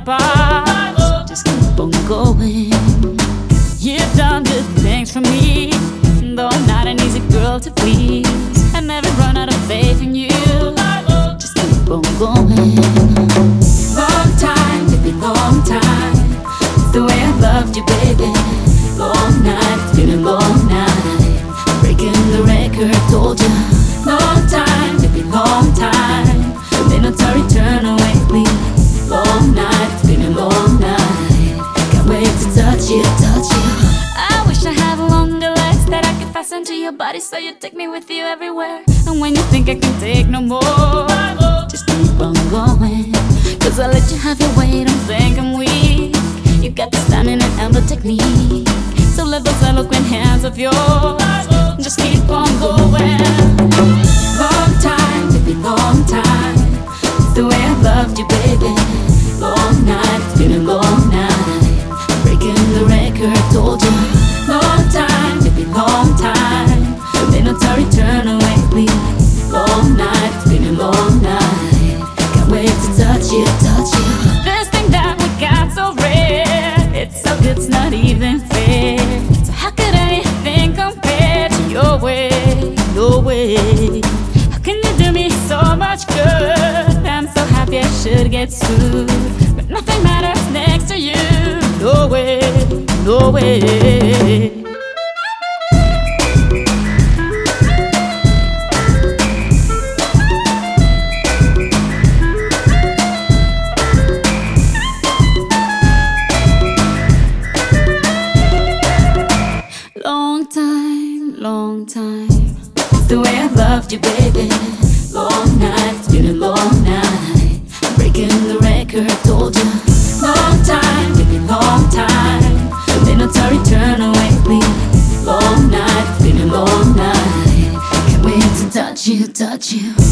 apart. So just keep on going. You've done good things for me, though I'm not an easy girl to please. I never run out of faith in you. Just keep on going. Long time, baby, long time. It's the way I loved you, baby. Long night, it's been a long night. Breaking the record, told you. Long time, baby, long time. May not return away, please. Long night, it's been a long night. Can't wait to touch you, touch you. I wish I had longer legs that I could fasten to your body, so you take me with you everywhere. And when you think I can take no more, just keep on going. Cause I let you have your way, don't think I'm weak. You got the stamina and the technique, so let those eloquent hands of yours just keep on going. Long time, baby, long time. It's the way I loved you, baby. Long night, it's been a long night. Breaking the record, told you. Long time, baby, long time. May not return away, please. Long night, it's been a long night. Can't wait to touch you, touch you. This thing that we got so rare, it's so good, it's not even fair. So how could anything compare to your way, your way? How can you do me so much good? I'm so happy I should get sued, but nothing matters next to you. No way, no way. Long time. It's the way I loved you, baby. Long night, it's been a long night. Breaking the record, told you. Long time, baby, long time. May not return away, please. Long night, it's been a long night. Can't wait to touch you, touch you.